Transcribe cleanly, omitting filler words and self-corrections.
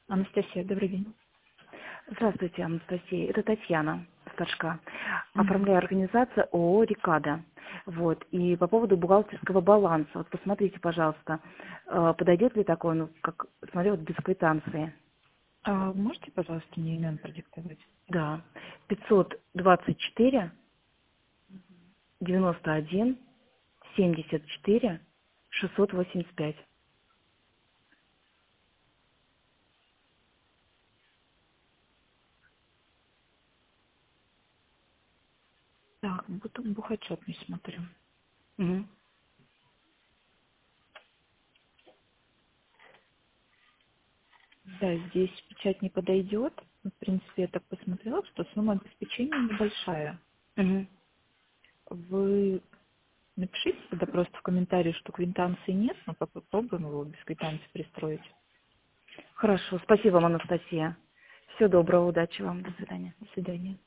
Анастасия, добрый день. Здравствуйте, Анастасия. Это Татьяна Сташка. Мгм. Оформляю организацию ООО «Рикада». Вот. И по поводу бухгалтерского баланса. Вот посмотрите, пожалуйста, подойдет ли такое, ну, как, смотрю, вот без квитанции. А можете, пожалуйста, мне имя продиктовать? Да. 524 91 74 685. Так, бухотчет не смотрю. Мгм. Да, здесь печать не подойдет. В принципе, я так посмотрела, что сумма обеспечения небольшая. Мгм. Вы напишите тогда просто в комментарии, что квитанции нет, но попробуем его без квитанции пристроить. Хорошо. Спасибо вам, Анастасия. Всего доброго, удачи вам. До свидания. До свидания.